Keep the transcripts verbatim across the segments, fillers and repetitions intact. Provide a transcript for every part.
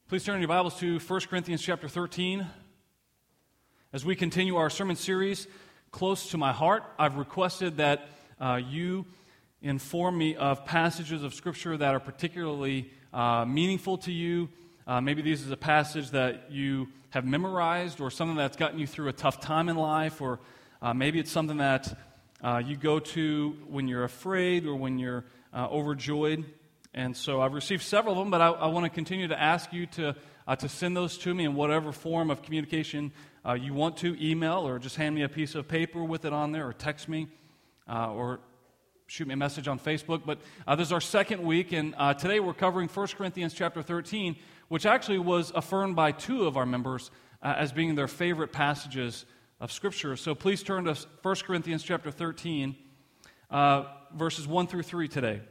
Please turn your Bibles to First Corinthians chapter thirteen. As we continue our sermon series, Close to My Heart, I've requested that uh, you inform me of passages of Scripture that are particularly uh, meaningful to you. Uh, maybe this is a passage that you have memorized, or something that's gotten you through a tough time in life, or uh, maybe it's something that uh, you go to when you're afraid or when you're uh, overjoyed. And so I've received several of them, but I, I want to continue to ask you to uh, to send those to me in whatever form of communication uh, you want to, email, or just hand me a piece of paper with it on there, or text me, uh, or shoot me a message on Facebook. But uh, this is our second week, and uh, today we're covering First Corinthians chapter thirteen, which actually was affirmed by two of our members uh, as being their favorite passages of Scripture. So please turn to First Corinthians chapter thirteen, uh, verses one through three today.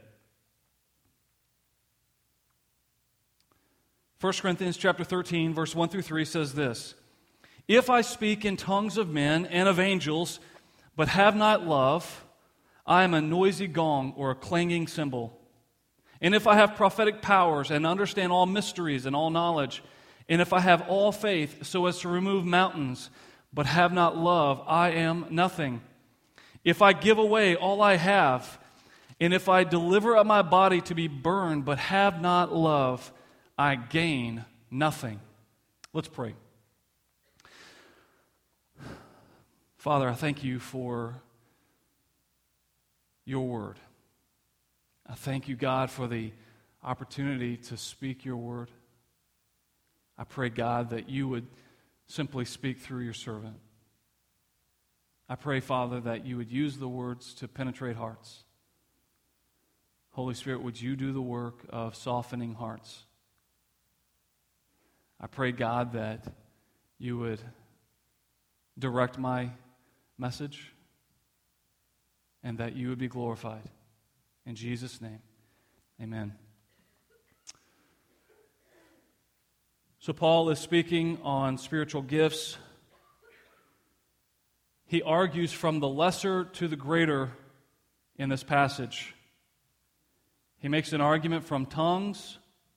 First Corinthians chapter thirteen, verse one through three says this: If I speak in tongues of men and of angels, but have not love, I am a noisy gong or a clanging cymbal. And if I have prophetic powers and understand all mysteries and all knowledge, and if I have all faith so as to remove mountains, but have not love, I am nothing. If I give away all I have, and if I deliver up my body to be burned, but have not love, I gain nothing. Let's pray. Father, I thank you for your word. I thank you, God, for the opportunity to speak your word. I pray, God, that you would simply speak through your servant. I pray, Father, that you would use the words to penetrate hearts. Holy Spirit, would you do the work of softening hearts? I pray, God, that you would direct my message and that you would be glorified. In Jesus' name, amen. So Paul is speaking on spiritual gifts. He argues from the lesser to the greater in this passage. He makes an argument from tongues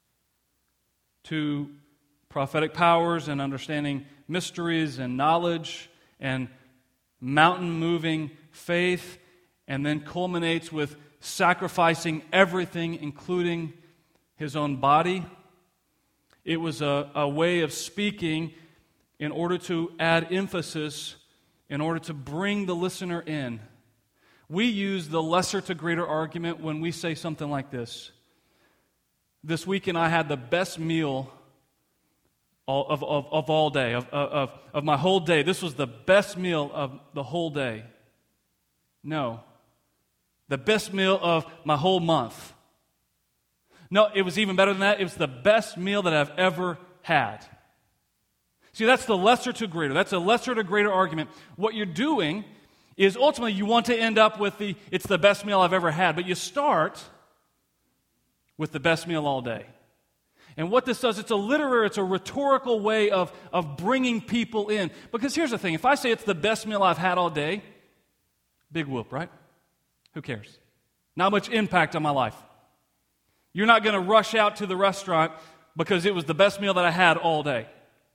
to prophetic powers and understanding mysteries and knowledge and mountain-moving faith, and then culminates with sacrificing everything, including his own body. It was a, a way of speaking in order to add emphasis, in order to bring the listener in. We use the lesser to greater argument when we say something like this: This weekend I had the best meal All, of, of, of all day, of, of, of my whole day. This was the best meal of the whole day. No. The best meal of my whole month. No, it was even better than that. It was the best meal that I've ever had. See, that's the lesser to greater. That's a lesser to greater argument. What you're doing is ultimately you want to end up with the, it's the best meal I've ever had. But you start with the best meal all day. And what this does, it's a literary, it's a rhetorical way of, of bringing people in. Because here's the thing, if I say it's the best meal I've had all day, big whoop, right? Who cares? Not much impact on my life. You're not going to rush out to the restaurant because it was the best meal that I had all day.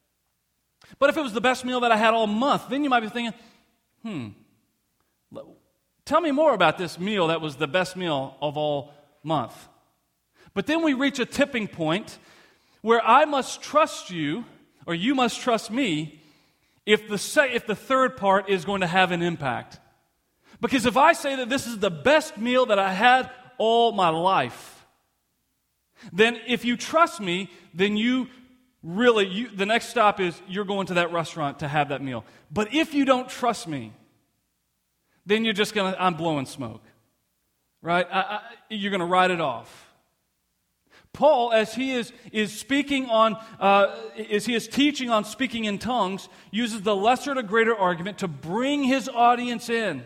But if it was the best meal that I had all month, then you might be thinking, hmm, tell me more about this meal that was the best meal of all month. But then we reach a tipping point where I must trust you, or you must trust me, if the se- if the third part is going to have an impact. Because if I say that this is the best meal that I had all my life, then if you trust me, then you really, you, the next stop is you're going to that restaurant to have that meal. But if you don't trust me, then you're just going to, I'm blowing smoke, right? I, I, you're going to write it off. Paul, as he is, is speaking on, uh, as he is teaching on speaking in tongues, uses the lesser to greater argument to bring his audience in.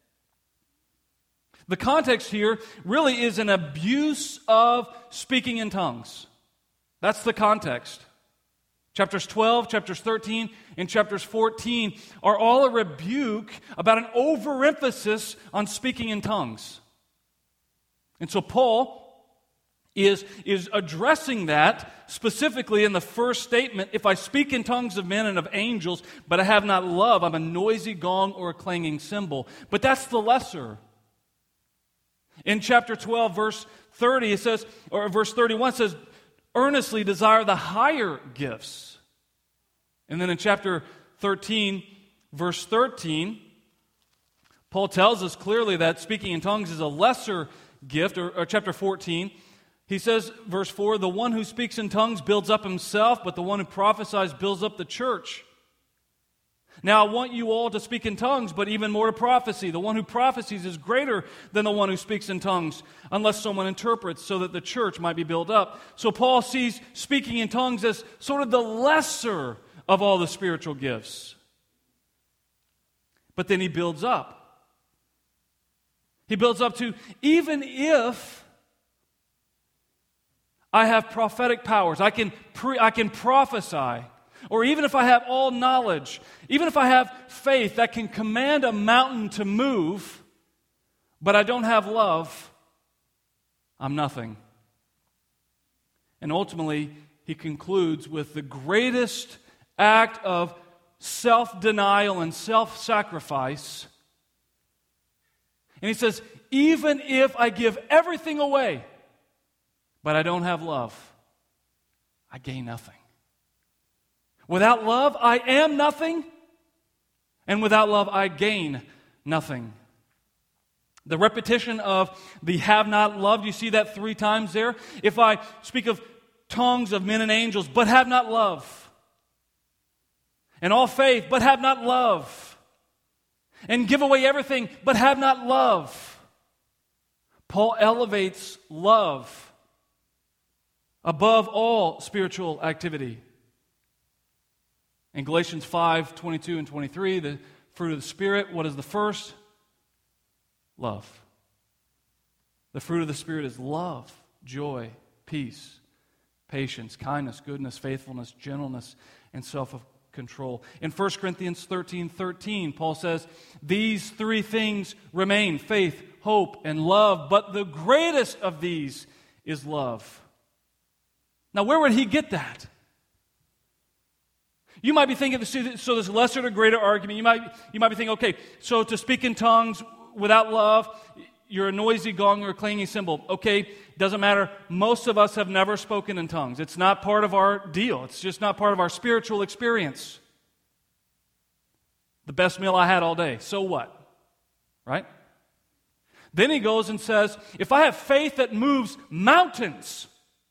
The context here really is an abuse of speaking in tongues. That's the context. Chapters twelve, chapters thirteen, and chapters fourteen are all a rebuke about an overemphasis on speaking in tongues. And so Paul is, is addressing that specifically in the first statement. If I speak in tongues of men and of angels, but I have not love, I'm a noisy gong or a clanging cymbal. But that's the lesser. In chapter twelve, verse thirty, it says, or verse thirty-one, it says, earnestly desire the higher gifts. And then in chapter thirteen, verse thirteen, Paul tells us clearly that speaking in tongues is a lesser gift, or, or chapter fourteen, he says, verse four, the one who speaks in tongues builds up himself, but the one who prophesies builds up the church. Now I want you all to speak in tongues, but even more to prophecy. The one who prophesies is greater than the one who speaks in tongues, unless someone interprets, so that the church might be built up. So Paul sees speaking in tongues as sort of the lesser of all the spiritual gifts. But then he builds up. He builds up to, even if I have prophetic powers, I can pre- I can prophesy, or even if I have all knowledge, even if I have faith that can command a mountain to move, but I don't have love, I'm nothing. And ultimately, he concludes with the greatest act of self-denial and self-sacrifice. And he says, even if I give everything away, but I don't have love, I gain nothing. Without love, I am nothing, and without love, I gain nothing. The repetition of the have not loved, you see that three times there? If I speak of tongues of men and angels, but have not love, and all faith, but have not love, and give away everything, but have not love, Paul elevates love above all spiritual activity. In Galatians five, twenty-two and twenty-three, the fruit of the Spirit, what is the first? Love. The fruit of the Spirit is love, joy, peace, patience, kindness, goodness, faithfulness, gentleness, and self-control. In First Corinthians thirteen, thirteen, Paul says, these three things remain, faith, hope, and love, but the greatest of these is love. Now, where would he get that? You might be thinking, so this lesser to greater argument, you might, you might be thinking, okay, so to speak in tongues without love, you're a noisy gong or a clanging cymbal. Okay, doesn't matter. Most of us have never spoken in tongues. It's not part of our deal. It's just not part of our spiritual experience. The best meal I had all day. So what? Right? Then he goes and says, if I have faith that moves mountains,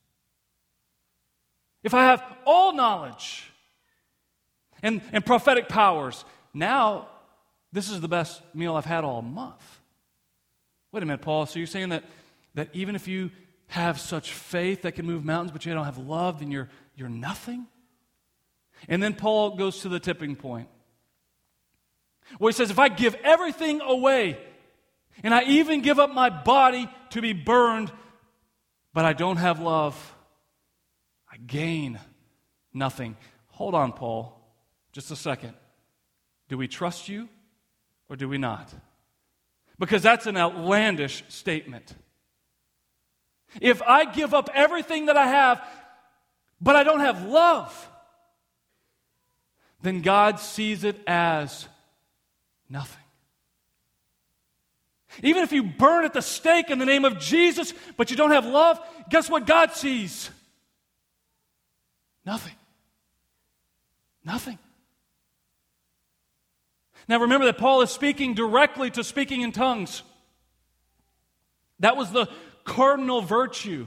if I have all knowledge and, and prophetic powers, now this is the best meal I've had all month. Wait a minute, Paul, so you're saying that, that even if you have such faith that can move mountains, but you don't have love, then you're, you're nothing? And then Paul goes to the tipping point, where he says, if I give everything away, and I even give up my body to be burned, but I don't have love, I gain nothing. Hold on, Paul, just a second. Do we trust you or do we not? Because that's an outlandish statement. If I give up everything that I have, but I don't have love, then God sees it as nothing. Even if you burn at the stake in the name of Jesus, but you don't have love, guess what God sees? Nothing. Nothing. Now remember that Paul is speaking directly to speaking in tongues. That was the cardinal virtue.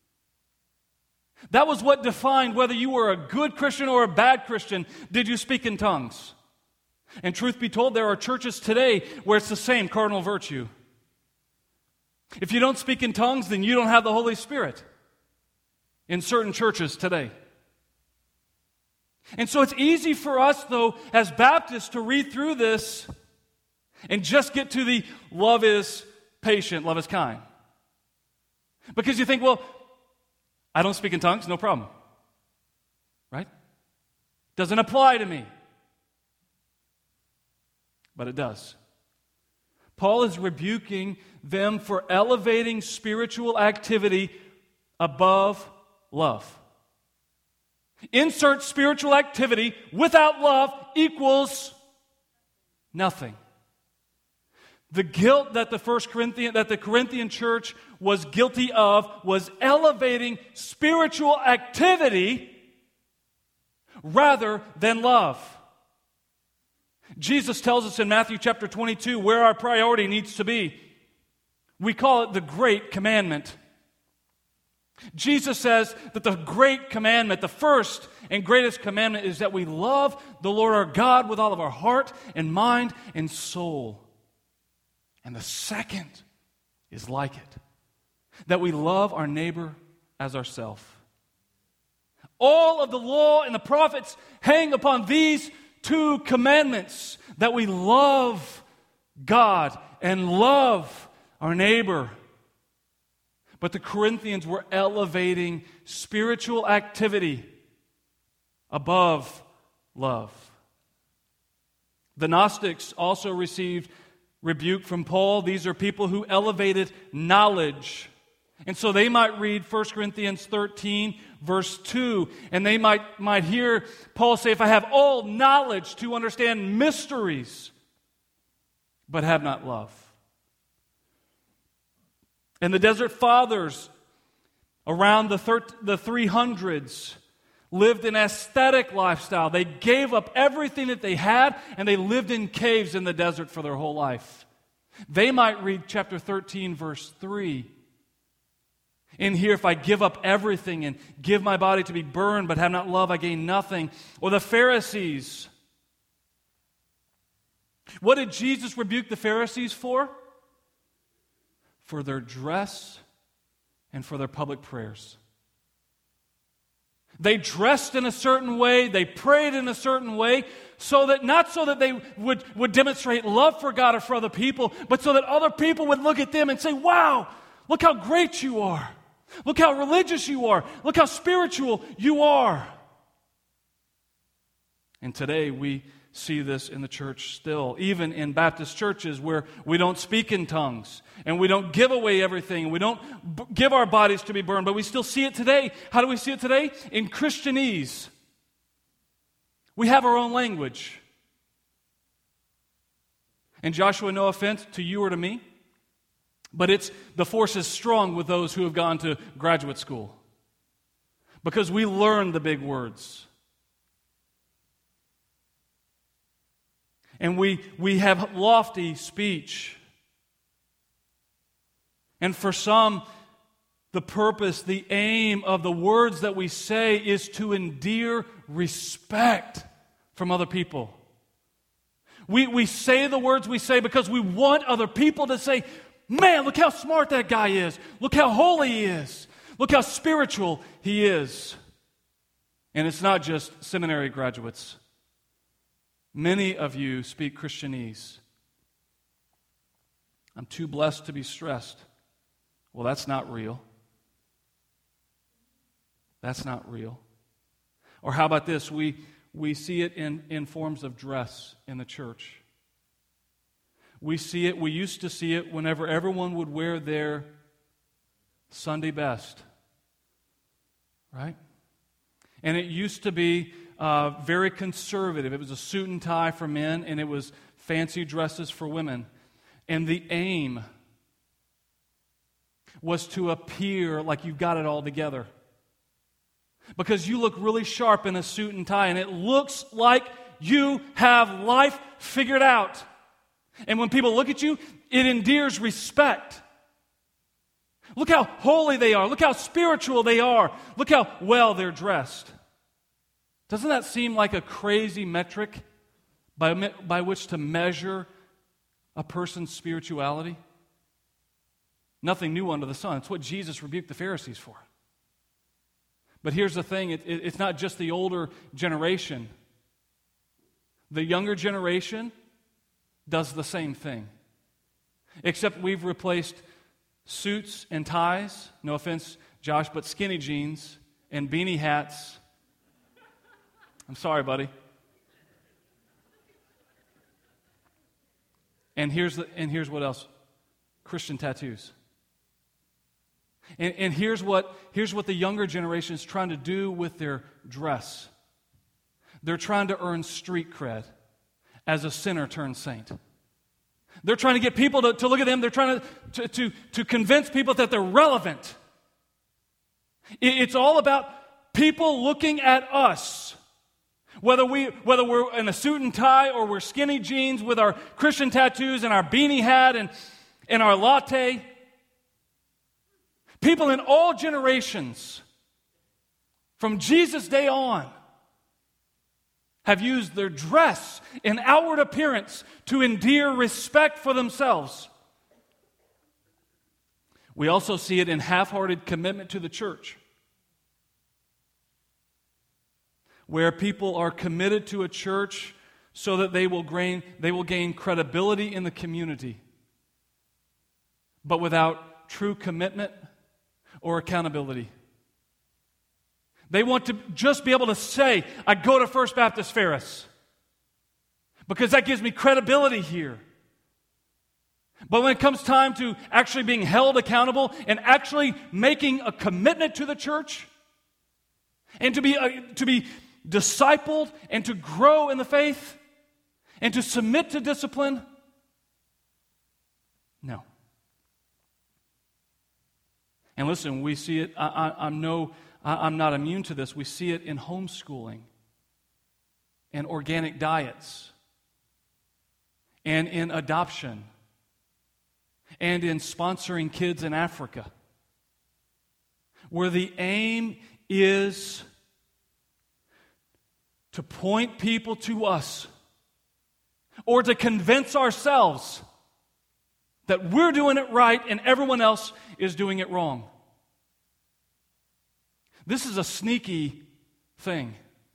That was what defined whether you were a good Christian or a bad Christian. Did you speak in tongues? And truth be told, there are churches today where it's the same cardinal virtue. If you don't speak in tongues, then you don't have the Holy Spirit in certain churches today. And so it's easy for us, though, as Baptists, to read through this and just get to the love is patient, love is kind. Because you think, well, I don't speak in tongues, no problem. Right? Doesn't apply to me. But it does. Paul is rebuking them for elevating spiritual activity above love. Insert spiritual activity without love equals nothing. The guilt that the first Corinthian that the Corinthian church was guilty of was elevating spiritual activity rather than love. Jesus tells us in Matthew chapter twenty-two where our priority needs to be. We call it the Great Commandment. Jesus says that the great commandment, the first and greatest commandment, is that we love the Lord our God with all of our heart and mind and soul. And the second is like it, that we love our neighbor as ourselves. All of the law and the prophets hang upon these two commandments, that we love God and love our neighbor. But the Corinthians were elevating spiritual activity above love. The Gnostics also received rebuke from Paul. These are people who elevated knowledge. And so they might read First Corinthians thirteen, verse two, and they might, might hear Paul say, if I have all knowledge to understand mysteries, but have not love. And the Desert Fathers around the, thir- the three hundreds lived an aesthetic lifestyle. They gave up everything that they had, and they lived in caves in the desert for their whole life. They might read chapter thirteen, verse three. In here, if I give up everything and give my body to be burned, but have not love, I gain nothing. Or the Pharisees. What did Jesus rebuke the Pharisees for? For their dress and for their public prayers. They dressed in a certain way, they prayed in a certain way, so that not so that they would, would demonstrate love for God or for other people, but so that other people would look at them and say, wow, look how great you are. Look how religious you are. Look how spiritual you are. And today we see this in the church still, even in Baptist churches where we don't speak in tongues and we don't give away everything. We don't b- give our bodies to be burned, but we still see it today. How do we see it today? In Christianese. We have our own language. And Joshua, no offense to you or to me, but it's the force is strong with those who have gone to graduate school. Because we learn the big words. And we, we have lofty speech. And for some, the purpose, the aim of the words that we say is to endear respect from other people. We, we say the words we say because we want other people to say, man, look how smart that guy is. Look how holy he is. Look how spiritual he is. And it's not just seminary graduates. Many of you speak Christianese. I'm too blessed to be stressed. Well, that's not real. That's not real. Or how about this? We, we see it in, in forms of dress in the church. We see it, we used to see it whenever everyone would wear their Sunday best. Right? And it used to be uh, very conservative. It was a suit and tie for men, and it was fancy dresses for women. And the aim was to appear like you've got it all together. Because you look really sharp in a suit and tie, and it looks like you have life figured out. And when people look at you, it endears respect. Look how holy they are. Look how spiritual they are. Look how well they're dressed. Doesn't that seem like a crazy metric by, by which to measure a person's spirituality? Nothing new under the sun. It's what Jesus rebuked the Pharisees for. But here's the thing. It, it, it's not just the older generation. The younger generation does the same thing. Except we've replaced suits and ties, no offense, Josh, but skinny jeans and beanie hats. I'm sorry, buddy. And here's the, and here's what else. Christian tattoos. And, and here's what, here's what the younger generation is trying to do with their dress. They're trying to earn street cred as a sinner turned saint. They're trying to get people to, to look at them. They're trying to, to, to, to convince people that they're relevant. It, it's all about people looking at us. Whether, we, whether we're in a suit and tie or we're skinny jeans with our Christian tattoos and our beanie hat and, and our latte. People in all generations, from Jesus' day on, have used their dress and outward appearance to endear respect for themselves. We also see it in half-hearted commitment to the church, where people are committed to a church so that they will gain, they will gain credibility in the community, but without true commitment or accountability. They want to just be able to say, I go to First Baptist Ferris, because that gives me credibility here. But when it comes time to actually being held accountable and actually making a commitment to the church and to be uh, to be discipled and to grow in the faith and to submit to discipline, no. And listen, we see it, I, I, I'm no, I, I'm not immune to this. We see it in homeschooling and organic diets and in adoption and in sponsoring kids in Africa, where the aim is to point people to us or to convince ourselves that we're doing it right and everyone else is doing it wrong. This is a sneaky thing.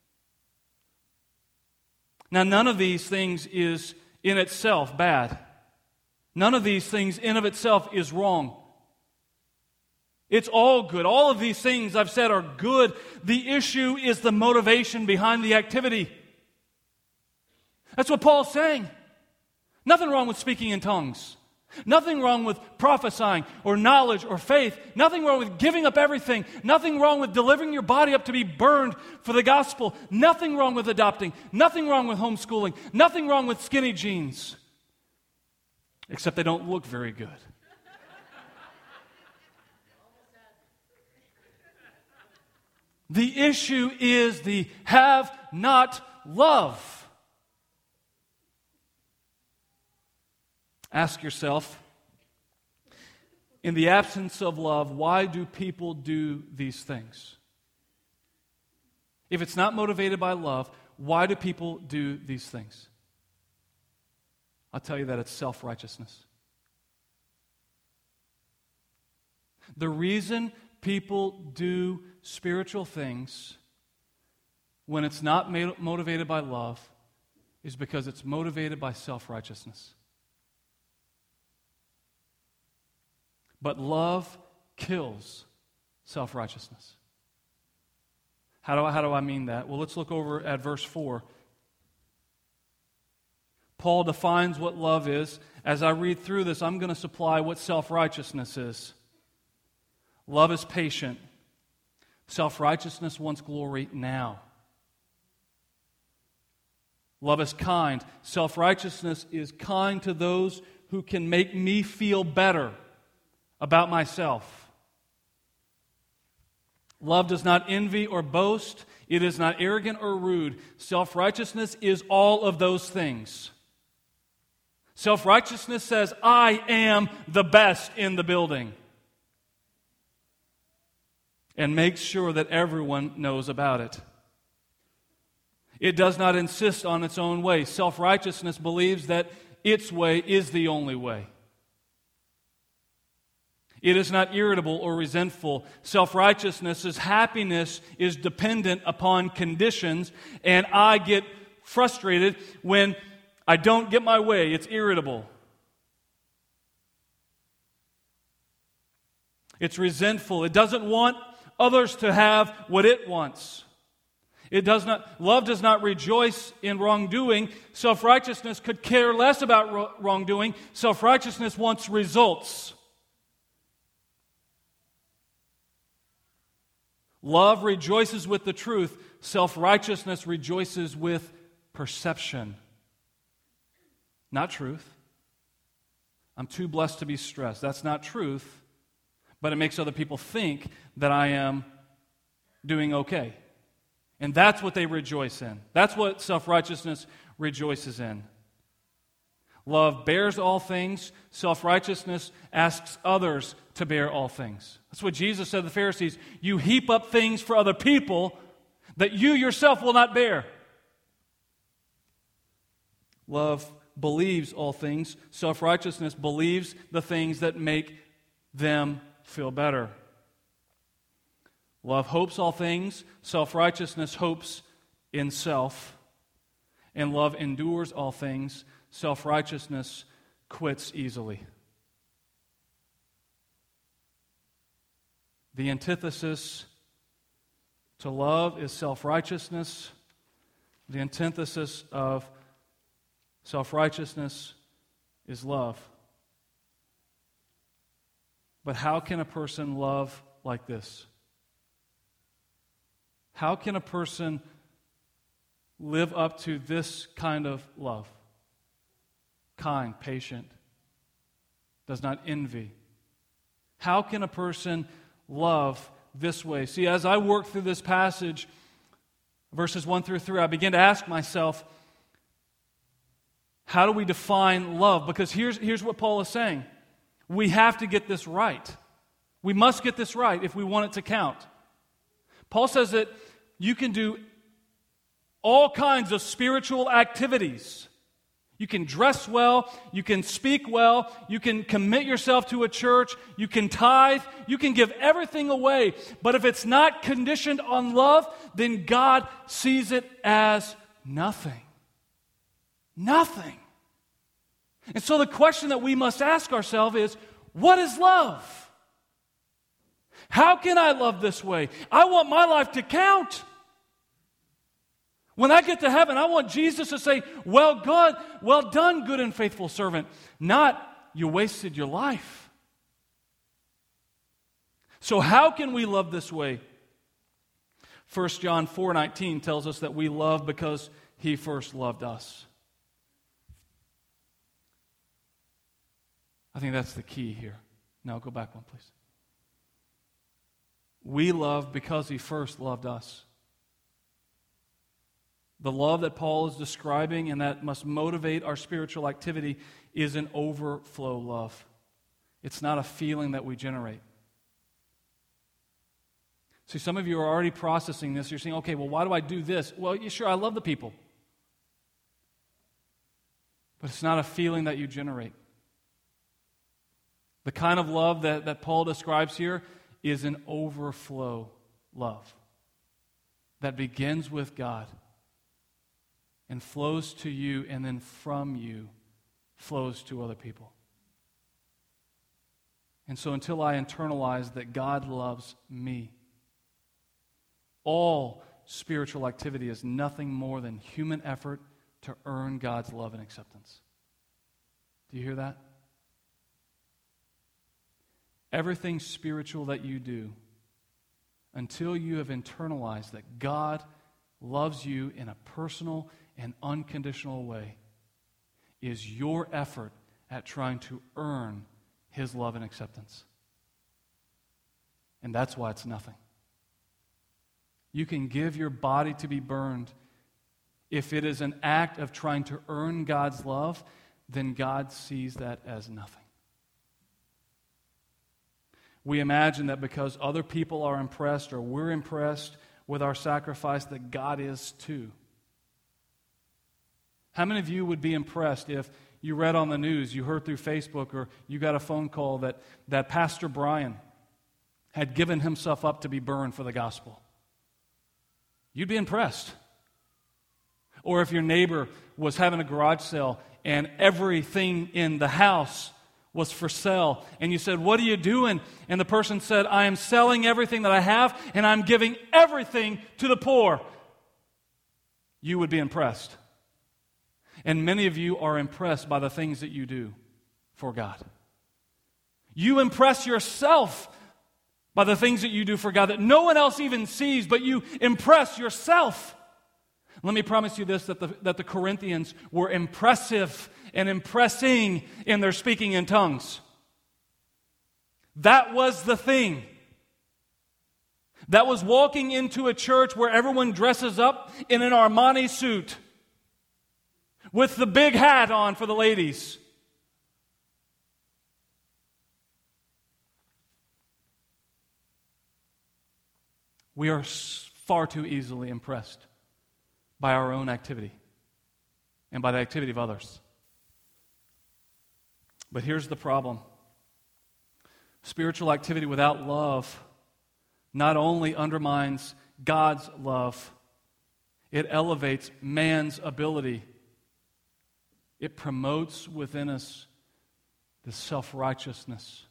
Now, none of these things is in itself bad. None of these things in of itself is wrong. It's all good. All of these things I've said are good. The issue is the motivation behind the activity. That's what Paul's saying. Nothing wrong with speaking in tongues. Nothing wrong with prophesying or knowledge or faith. Nothing wrong with giving up everything. Nothing wrong with delivering your body up to be burned for the gospel. Nothing wrong with adopting. Nothing wrong with homeschooling. Nothing wrong with skinny jeans. Except they don't look very good. The issue is the have not love. Ask yourself, in the absence of love, why do people do these things? If it's not motivated by love, why do people do these things? I'll tell you that it's self-righteousness. The reason people do spiritual things when it's not motivated by love is because it's motivated by self-righteousness. But love kills self-righteousness. How do I, how do I mean that? Well, let's look over at verse four. Paul defines what love is. As I read through this, I'm going to supply what self-righteousness is. Love is patient. Self-righteousness wants glory now. Love is kind. Self-righteousness is kind to those who can make me feel better about myself. Love does not envy or boast. It is not arrogant or rude. Self-righteousness is all of those things. Self-righteousness says, I am the best in the building. And makes sure that everyone knows about it. It does not insist on its own way. Self-righteousness believes that its way is the only way. It is not irritable or resentful. Self-righteousness's happiness is dependent upon conditions, and I get frustrated when I don't get my way. It's irritable. It's resentful. It doesn't want others to have what it wants. It does not. Love does not rejoice in wrongdoing. Self-righteousness could care less about wrongdoing. Self-righteousness wants results. Love rejoices with the truth. Self-righteousness rejoices with perception. Not truth. I'm too blessed to be stressed. That's not truth, but it makes other people think that I am doing okay. And that's what they rejoice in. That's what self-righteousness rejoices in. Love bears all things. Self-righteousness asks others to bear all things. That's what Jesus said to the Pharisees. You heap up things for other people that you yourself will not bear. Love believes all things. Self-righteousness believes the things that make them feel better. Love hopes all things. Self-righteousness hopes in self. And love endures all things. Self-righteousness quits easily. The antithesis to love is self-righteousness. The antithesis of self-righteousness is love. But how can a person love like this? How can a person live up to this kind of love? Kind, patient, does not envy. How can a person love this way? See, as I work through this passage, verses one through three, I begin to ask myself, how do we define love? Because here's, here's what Paul is saying. We have to get this right. We must get this right if we want it to count. Paul says that you can do all kinds of spiritual activities. You can dress well, you can speak well, you can commit yourself to a church, you can tithe, you can give everything away. But if it's not conditioned on love, then God sees it as nothing. Nothing. And so the question that we must ask ourselves is, what is love? How can I love this way? I want my life to count. When I get to heaven, I want Jesus to say, well, God, well done, good and faithful servant. Not, you wasted your life. So how can we love this way? First John four nineteen tells us that we love because He first loved us. I think that's the key here. Now go back one, please. We love because He first loved us. The love that Paul is describing and that must motivate our spiritual activity is an overflow love. It's not a feeling that we generate. See, some of you are already processing this. You're saying, okay, well, why do I do this? Well, yeah, sure, I love the people. But it's not a feeling that you generate. The kind of love that, that Paul describes here is an overflow love that begins with God and flows to you, and then from you flows to other people. And so until I internalize that God loves me, all spiritual activity is nothing more than human effort to earn God's love and acceptance. Do you hear that? Everything spiritual that you do, until you have internalized that God loves you in a personal and unconditional way, is your effort at trying to earn His love and acceptance. And that's why it's nothing. You can give your body to be burned. If it is an act of trying to earn God's love, then God sees that as nothing. We imagine that because other people are impressed or we're impressed with our sacrifice, that God is too. How many of you would be impressed if you read on the news, you heard through Facebook, or you got a phone call that, that Pastor Brian had given himself up to be burned for the gospel? You'd be impressed. Or if your neighbor was having a garage sale and everything in the house was for sale, and you said, "What are you doing?" And the person said, "I am selling everything that I have, and I'm giving everything to the poor." You would be impressed. And many of you are impressed by the things that you do for God. You impress yourself by the things that you do for God that no one else even sees, but you impress yourself. Let me promise you this, that the, that the Corinthians were impressive and impressing in their speaking in tongues. That was the thing. That was walking into a church where everyone dresses up in an Armani suit with the big hat on for the ladies. We are far too easily impressed by our own activity and by the activity of others. But here's the problem. Spiritual activity without love not only undermines God's love, it elevates man's ability. It promotes within us the self-righteousness.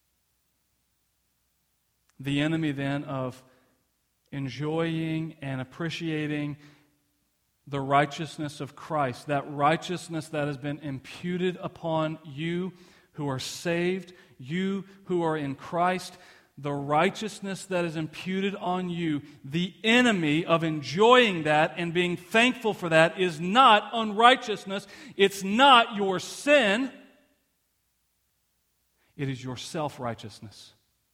The enemy then of enjoying and appreciating the righteousness of Christ, that righteousness that has been imputed upon you who are saved, you who are in Christ, the righteousness that is imputed on you, the enemy of enjoying that and being thankful for that is not unrighteousness. It's not your sin. It is your self-righteousness.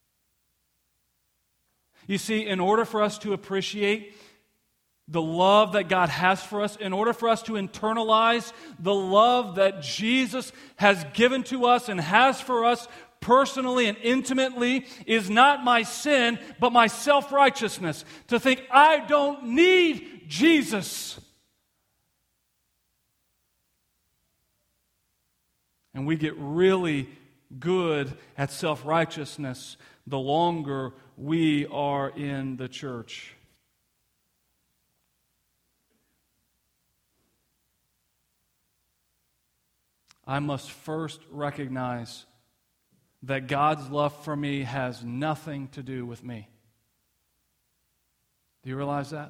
You see, in order for us to appreciate the love that God has for us, in order for us to internalize the love that Jesus has given to us and has for us personally and intimately, is not my sin, but my self-righteousness. To think, I don't need Jesus. And we get really good at self-righteousness the longer we are in the church. I must first recognize that God's love for me has nothing to do with me. Do you realize that?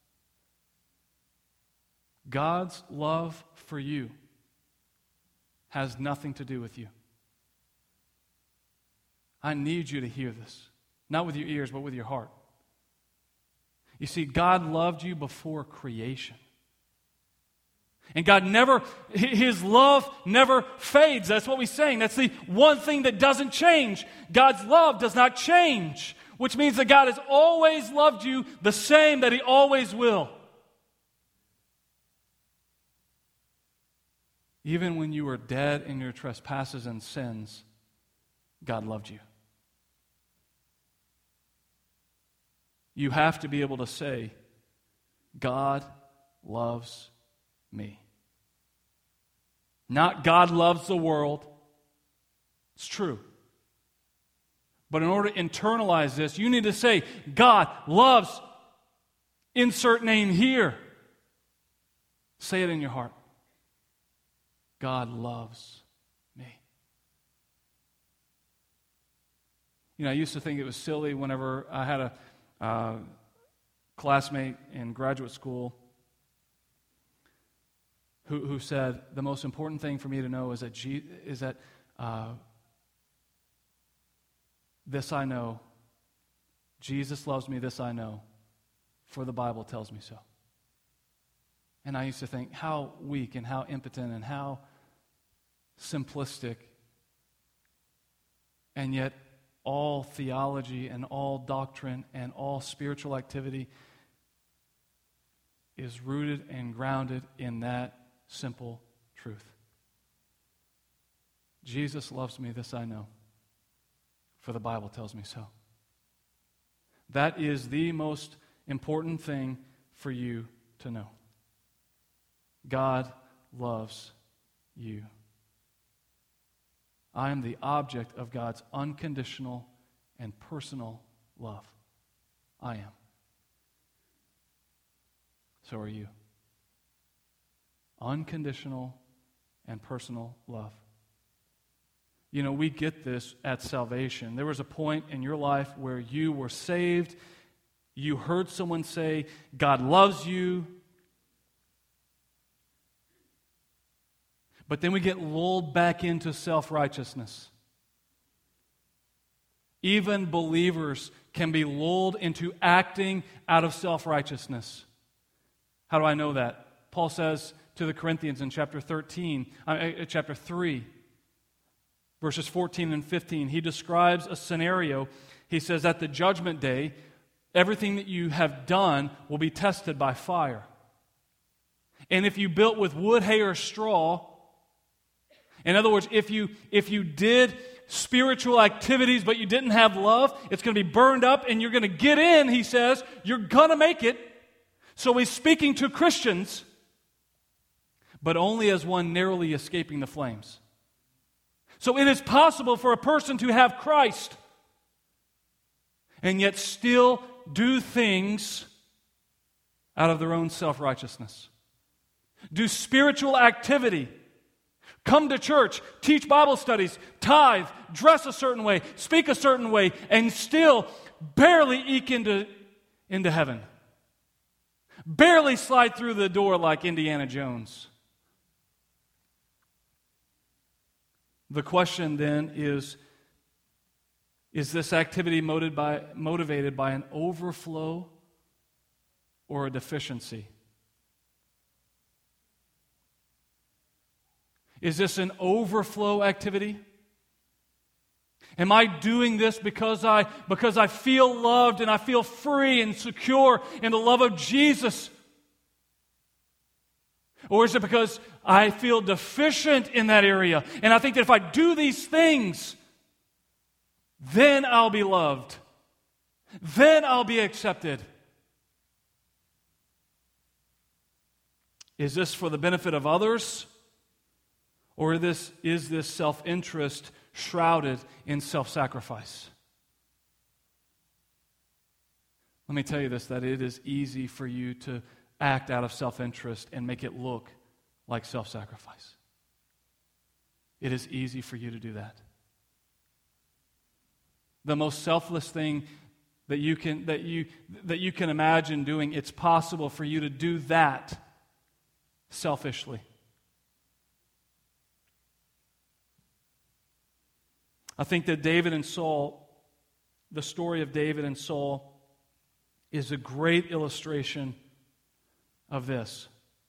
God's love for you has nothing to do with you. I need you to hear this. Not with your ears, but with your heart. You see, God loved you before creation. And God never, His love never fades. That's what we're saying. That's the one thing that doesn't change. God's love does not change, which means that God has always loved you the same, that He always will. Even when you were dead in your trespasses and sins, God loved you. You have to be able to say, God loves me. Not God loves the world. It's true. But in order to internalize this, you need to say, God loves, insert name here. Say it in your heart. God loves me. You know, I used to think it was silly whenever I had a uh, classmate in graduate school who, who said, the most important thing for me to know is that, G- is that uh, this I know, Jesus loves me, this I know, for the Bible tells me so. And I used to think how weak and how impotent and how simplistic, and yet all theology and all doctrine and all spiritual activity is rooted and grounded in that simple truth. Jesus loves me, this I know, for the Bible tells me so. That is the most important thing for you to know. God loves you. I am the object of God's unconditional and personal love. I am. So are you. Unconditional and personal love. You know, we get this at salvation. There was a point in your life where you were saved. You heard someone say, God loves you. But then we get lulled back into self-righteousness. Even believers can be lulled into acting out of self-righteousness. How do I know that? Paul says to the Corinthians in chapter thirteen, uh, chapter three, verses fourteen and fifteen, he describes a scenario. He says, at the judgment day, everything that you have done will be tested by fire. And if you built with wood, hay, or straw, in other words, if you if you did spiritual activities but you didn't have love, it's going to be burned up and you're going to get in, he says. You're going to make it. So he's speaking to Christians, but only as one narrowly escaping the flames. So it is possible for a person to have Christ and yet still do things out of their own self-righteousness. Do spiritual activity. Come to church, teach Bible studies, tithe, dress a certain way, speak a certain way, and still barely eke into, into heaven. Barely slide through the door like Indiana Jones. The question then is, is this activity motivated by, motivated by an overflow or a deficiency? Is this an overflow activity? Am I doing this because I because I feel loved and I feel free and secure in the love of Jesus? Or is it because I feel deficient in that area and I think that if I do these things, then I'll be loved. Then I'll be accepted. Is this for the benefit of others? Or this, is this self-interest shrouded in self-sacrifice? Let me tell you this, that it is easy for you to act out of self-interest and make it look like self-sacrifice. It is easy for you to do that. The most selfless thing that you can that you that you can imagine doing, it's possible for you to do that selfishly. I think that David and Saul, the story of David and Saul, is a great illustration of this.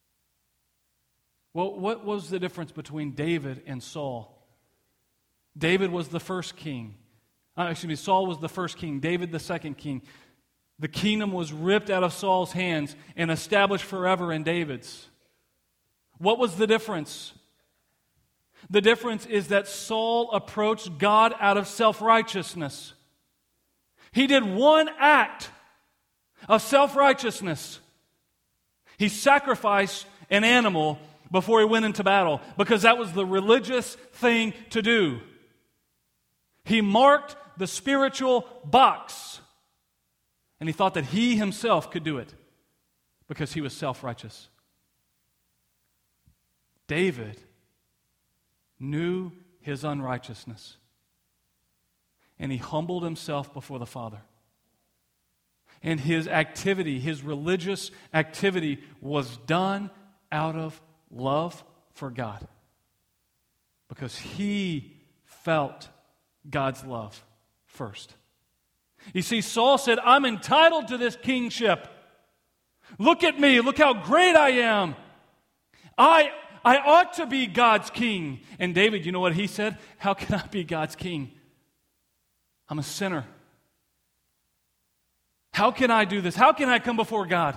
Well, what was the difference between David and Saul? David was the first king. Uh, excuse me, Saul was the first king, David the second king. The kingdom was ripped out of Saul's hands and established forever in David's. What was the difference? The difference is that Saul approached God out of self-righteousness. He did one act of self-righteousness. He sacrificed an animal before he went into battle because that was the religious thing to do. He marked the spiritual box and he thought that he himself could do it because he was self-righteous. David knew his unrighteousness, and he humbled himself before the Father. And his activity, his religious activity, was done out of love for God, because he felt God's love first. You see, Saul said, I'm entitled to this kingship. Look at me, look how great I am. I I ought to be God's king. And David, you know what he said? How can I be God's king? I'm a sinner. How can I do this? How can I come before God?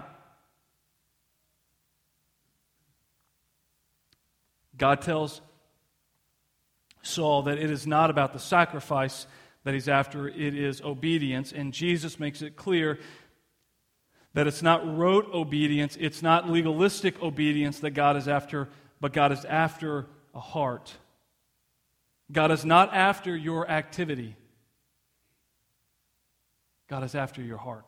God tells Saul that it is not about the sacrifice that he's after, it is obedience. And Jesus makes it clear that it's not rote obedience, it's not legalistic obedience that God is after, but God is after a heart. God is not after your activity. God is after your heart.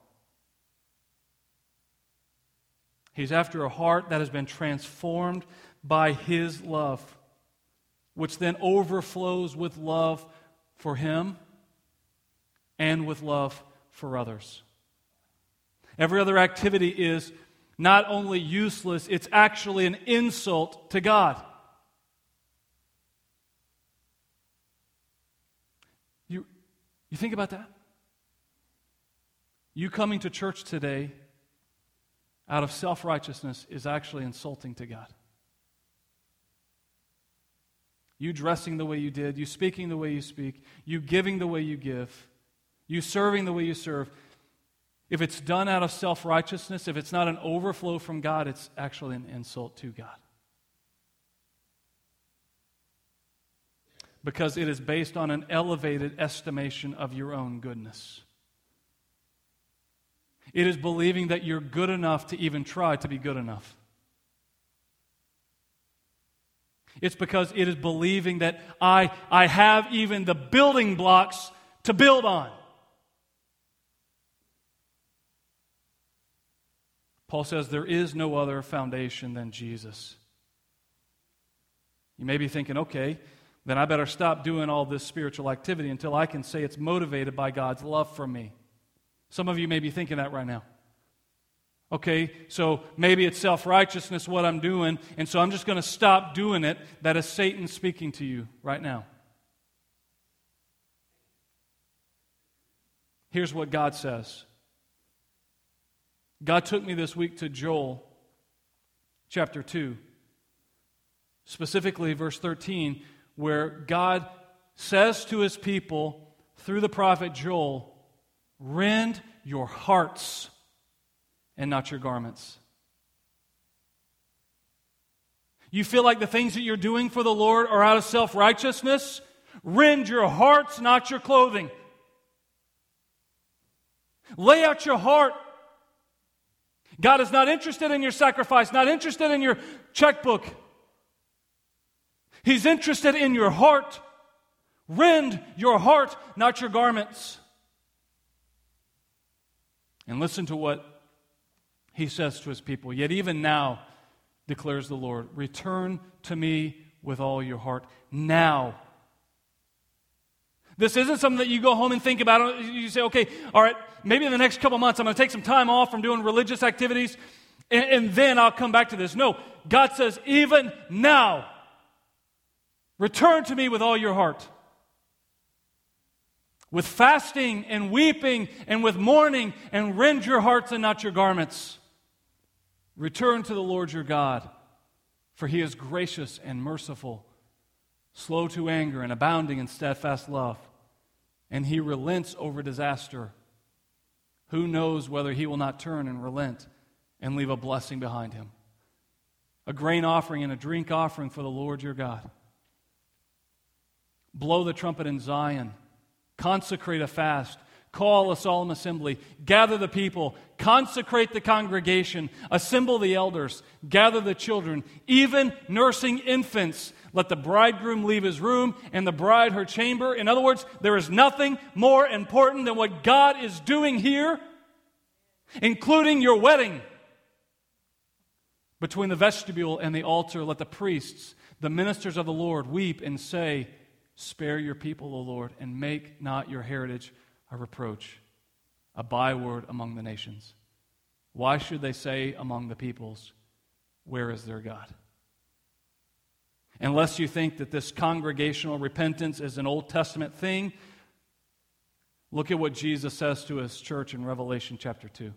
He's after a heart that has been transformed by His love, which then overflows with love for Him and with love for others. Every other activity is not only useless, it's actually an insult to God. You, You think about that? You coming to church today out of self-righteousness is actually insulting to God. You dressing the way you did, you speaking the way you speak, you giving the way you give, you serving the way you serve. If it's done out of self-righteousness, if it's not an overflow from God, it's actually an insult to God. Because it is based on an elevated estimation of your own goodness. It is believing that you're good enough to even try to be good enough. It's because it is believing that I, I have even the building blocks to build on. Paul says there is no other foundation than Jesus. You may be thinking, okay, then I better stop doing all this spiritual activity until I can say it's motivated by God's love for me. Some of you may be thinking that right now. Okay, so maybe it's self-righteousness what I'm doing, and so I'm just going to stop doing it. That is Satan speaking to you right now. Here's what God says. God took me this week to Joel chapter two, specifically verse thirteen, where God says to His people through the prophet Joel, rend your hearts and not your garments. You feel like the things that you're doing for the Lord are out of self-righteousness? Rend your hearts, not your clothing. Lay out your heart. God is not interested in your sacrifice, not interested in your checkbook. He's interested in your heart. Rend your heart, not your garments. And listen to what He says to His people. Yet even now, declares the Lord, return to me with all your heart. Now. This isn't something that you go home and think about. You say, okay, all right, maybe in the next couple months I'm going to take some time off from doing religious activities, and, and then I'll come back to this. No, God says, even now, return to me with all your heart. With fasting and weeping and with mourning, and rend your hearts and not your garments. Return to the Lord your God, for He is gracious and merciful, slow to anger and abounding in steadfast love, and He relents over disaster. Who knows whether He will not turn and relent and leave a blessing behind Him? A grain offering and a drink offering for the Lord your God. Blow the trumpet in Zion. Consecrate a fast. Call a solemn assembly. Gather the people. Consecrate the congregation. Assemble the elders. Gather the children. Even nursing infants. Let the bridegroom leave his room and the bride her chamber. In other words, there is nothing more important than what God is doing here, including your wedding. Between the vestibule and the altar, let the priests, the ministers of the Lord, weep and say, spare your people, O Lord, and make not your heritage a reproach, a byword among the nations. Why should they say among the peoples, where is their God? Unless you think that this congregational repentance is an Old Testament thing, look at what Jesus says to His church in Revelation chapter two.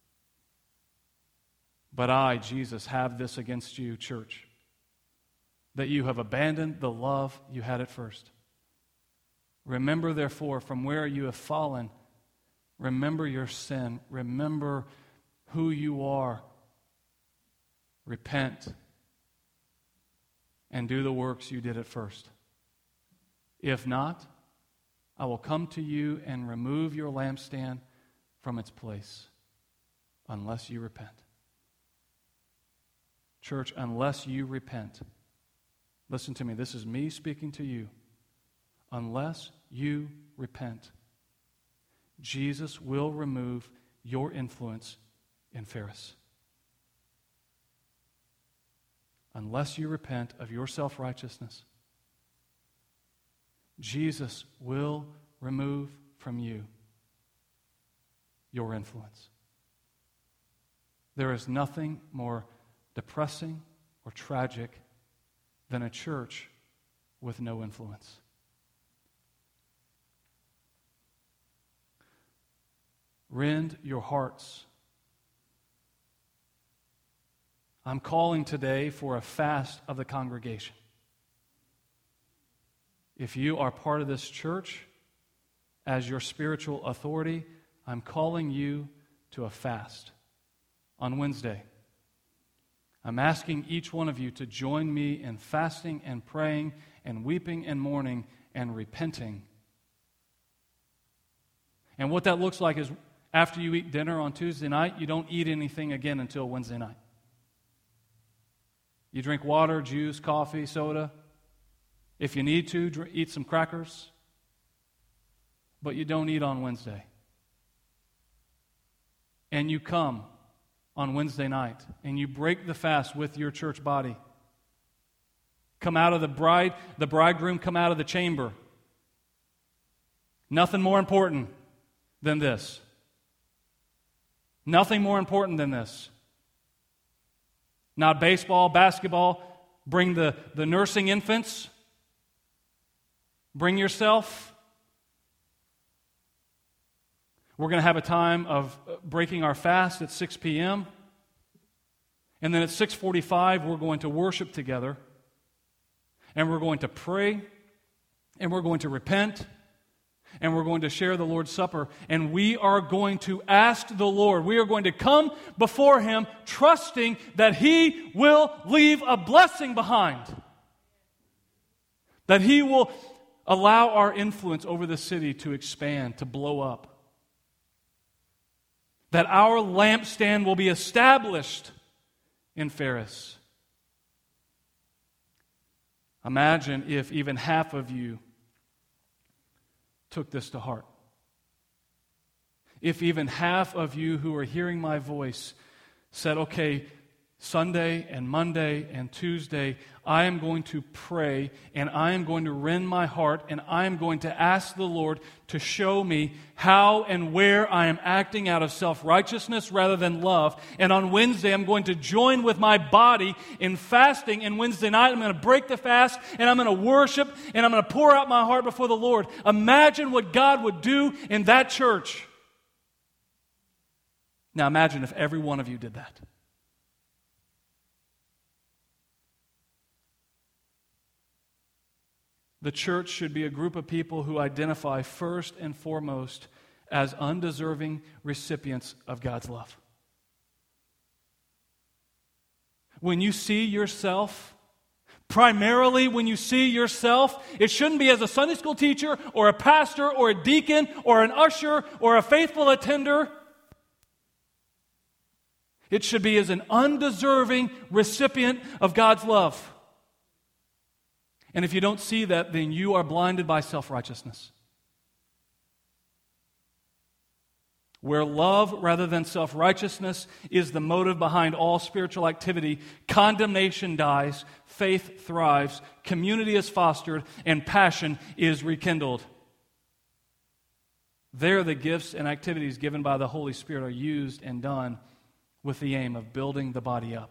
But I, Jesus, have this against you, church, that you have abandoned the love you had at first. Remember, therefore, from where you have fallen, remember your sin. Remember who you are. Repent and do the works you did at first. If not, I will come to you and remove your lampstand from its place, unless you repent. Church, unless you repent, listen to me, this is me speaking to you. Unless you repent, Jesus will remove your influence in Ferris. Unless you repent of your self-righteousness, Jesus will remove from you your influence. There is nothing more depressing or tragic than a church with no influence. Rend your hearts. I'm calling today for a fast of the congregation. If you are part of this church, as your spiritual authority, I'm calling you to a fast on Wednesday. I'm asking each one of you to join me in fasting and praying and weeping and mourning and repenting. And what that looks like is after you eat dinner on Tuesday night, you don't eat anything again until Wednesday night. You drink water, juice, coffee, soda. If you need to, drink, eat some crackers. But you don't eat on Wednesday. And you come on Wednesday night, and you break the fast with your church body. Come out of the bride, the bridegroom come out of the chamber. Nothing more important than this. Nothing more important than this. Not baseball, basketball. Bring the, the nursing infants. Bring yourself. We're going to have a time of breaking our fast at six p.m. And then at six forty-five, we're going to worship together. And we're going to pray. And we're going to repent. And we're going to share the Lord's Supper. And we are going to ask the Lord. We are going to come before Him trusting that He will leave a blessing behind. That He will allow our influence over the city to expand, to blow up. That our lampstand will be established in Ferris. Imagine if even half of you took this to heart. If even half of you who are hearing my voice said, okay, Sunday and Monday and Tuesday, I am going to pray and I am going to rend my heart and I am going to ask the Lord to show me how and where I am acting out of self-righteousness rather than love. And on Wednesday, I'm going to join with my body in fasting. And Wednesday night, I'm going to break the fast and I'm going to worship and I'm going to pour out my heart before the Lord. Imagine what God would do in that church. Now imagine if every one of you did that. The church should be a group of people who identify first and foremost as undeserving recipients of God's love. When you see yourself, primarily when you see yourself, it shouldn't be as a Sunday school teacher or a pastor or a deacon or an usher or a faithful attender. It should be as an undeserving recipient of God's love. And if you don't see that, then you are blinded by self-righteousness. Where love rather than self-righteousness is the motive behind all spiritual activity, condemnation dies, faith thrives, community is fostered, and passion is rekindled. There, the gifts and activities given by the Holy Spirit are used and done with the aim of building the body up.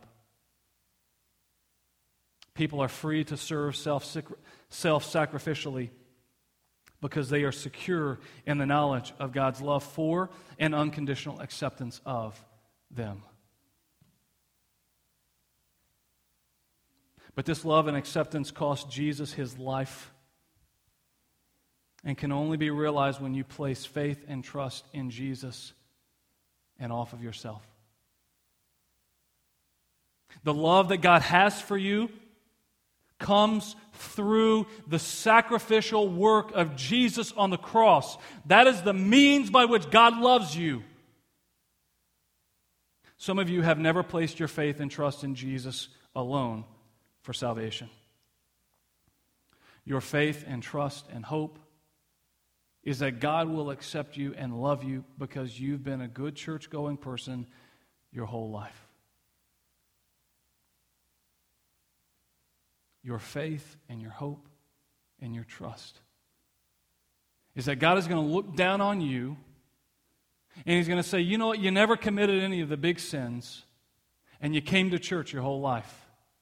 People are free to serve self, self-sacrificially because they are secure in the knowledge of God's love for and unconditional acceptance of them. But this love and acceptance cost Jesus His life and can only be realized when you place faith and trust in Jesus and off of yourself. The love that God has for you comes through the sacrificial work of Jesus on the cross. That is the means by which God loves you. Some of you have never placed your faith and trust in Jesus alone for salvation. Your faith and trust and hope is that God will accept you and love you because you've been a good church-going person your whole life. Your faith and your hope and your trust is that God is going to look down on you and He's going to say, you know what, you never committed any of the big sins and you came to church your whole life.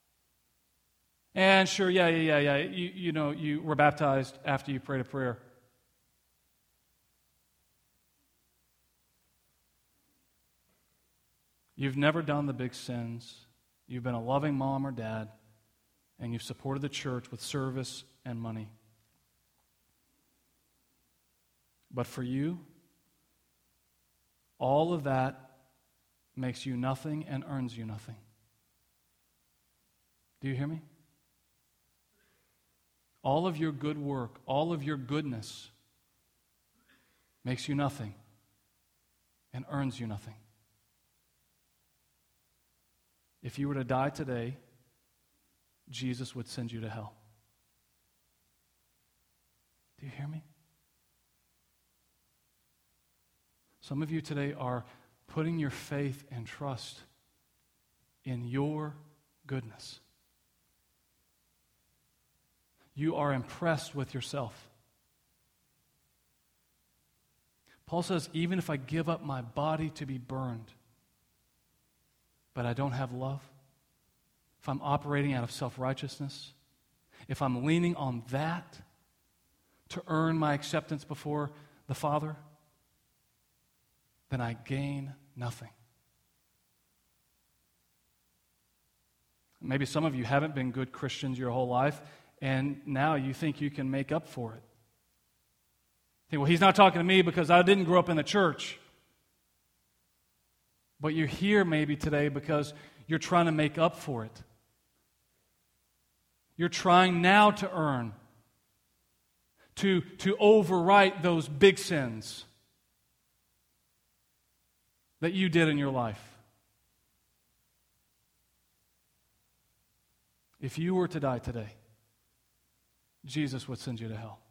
And sure, yeah, yeah, yeah, yeah, you, you know, you were baptized after you prayed a prayer. You've never done the big sins. You've been a loving mom or dad, and you've supported the church with service and money. But for you, all of that makes you nothing and earns you nothing. Do you hear me? All of your good work, all of your goodness makes you nothing and earns you nothing. If you were to die today, Jesus would send you to hell. Do you hear me? Some of you today are putting your faith and trust in your goodness. You are impressed with yourself. Paul says, even if I give up my body to be burned, but I don't have love, if I'm operating out of self-righteousness, if I'm leaning on that to earn my acceptance before the Father, then I gain nothing. Maybe some of you haven't been good Christians your whole life, and now you think you can make up for it. You think, well, he's not talking to me because I didn't grow up in the church. But you're here maybe today because you're trying to make up for it. You're trying now to earn, to, to overwrite those big sins that you did in your life. If you were to die today, Jesus would send you to hell.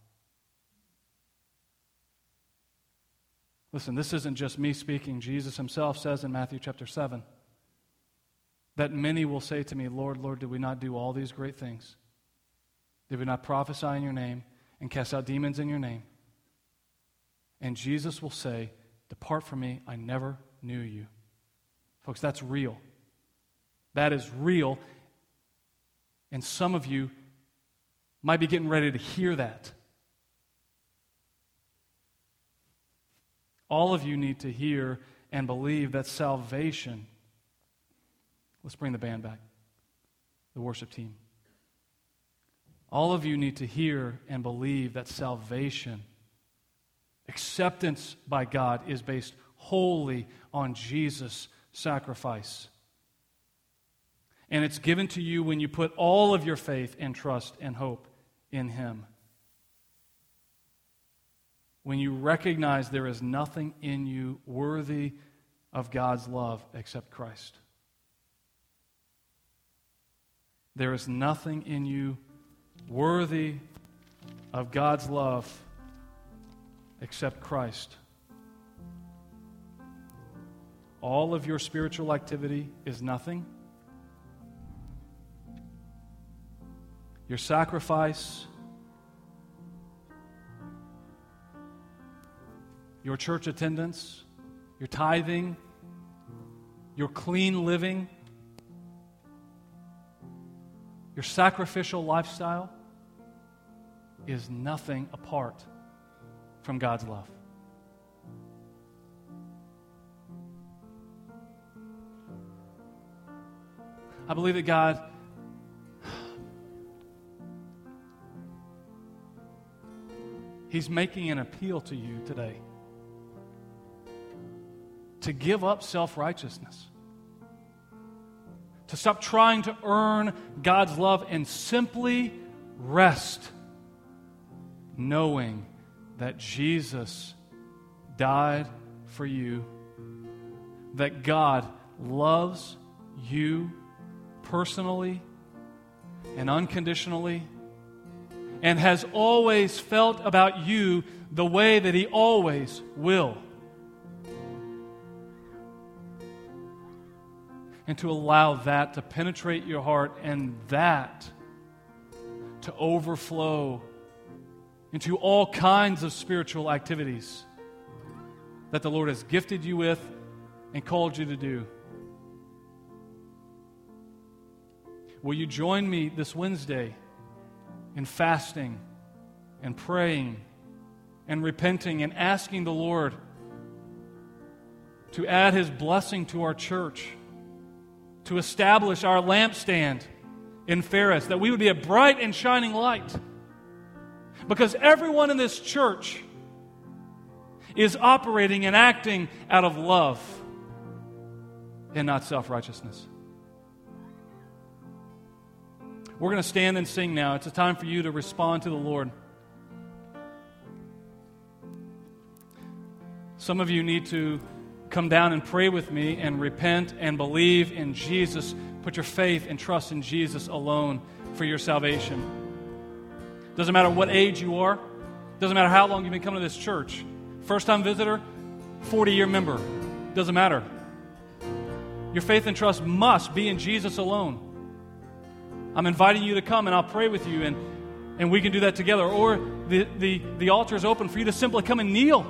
Listen, this isn't just me speaking. Jesus himself says in Matthew chapter seven that many will say to me, Lord, Lord, did we not do all these great things? Did we not prophesy in your name and cast out demons in your name? And Jesus will say, depart from me, I never knew you. Folks, that's real. That is real. And some of you might be getting ready to hear that. All of you need to hear and believe that salvation. Let's bring the band back, the worship team. All of you need to hear and believe that salvation, acceptance by God, is based wholly on Jesus' sacrifice. And it's given to you when you put all of your faith and trust and hope in Him. When you recognize there is nothing in you worthy of God's love except Christ. There is nothing in you worthy of God's love except Christ. All of your spiritual activity is nothing. Your sacrifice, your church attendance, your tithing, your clean living, your sacrificial lifestyle is nothing apart from God's love. I believe that God He's making an appeal to you today to give up self-righteousness, to stop trying to earn God's love and simply rest knowing that Jesus died for you, that God loves you personally and unconditionally, and has always felt about you the way that He always will. And to allow that to penetrate your heart and that to overflow into all kinds of spiritual activities that the Lord has gifted you with and called you to do. Will you join me this Wednesday in fasting and praying and repenting and asking the Lord to add His blessing to our church, to establish our lampstand in Ferris, that we would be a bright and shining light. Because everyone in this church is operating and acting out of love and not self-righteousness. We're going to stand and sing now. It's a time for you to respond to the Lord. Some of you need to come down and pray with me and repent and believe in Jesus. Put your faith and trust in Jesus alone for your salvation. Doesn't matter what age you are. Doesn't matter how long you've been coming to this church. First-time visitor, forty-year member. Doesn't matter. Your faith and trust must be in Jesus alone. I'm inviting you to come and I'll pray with you, and, and we can do that together. Or the, the, the altar is open for you to simply come and kneel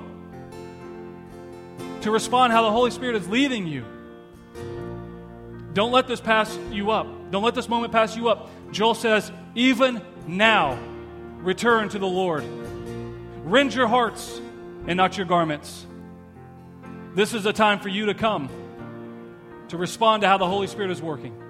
to respond how the Holy Spirit is leading you. Don't let this pass you up. Don't let this moment pass you up. Joel says, even now, return to the Lord. Rend your hearts and not your garments. This is a time for you to come to respond to how the Holy Spirit is working.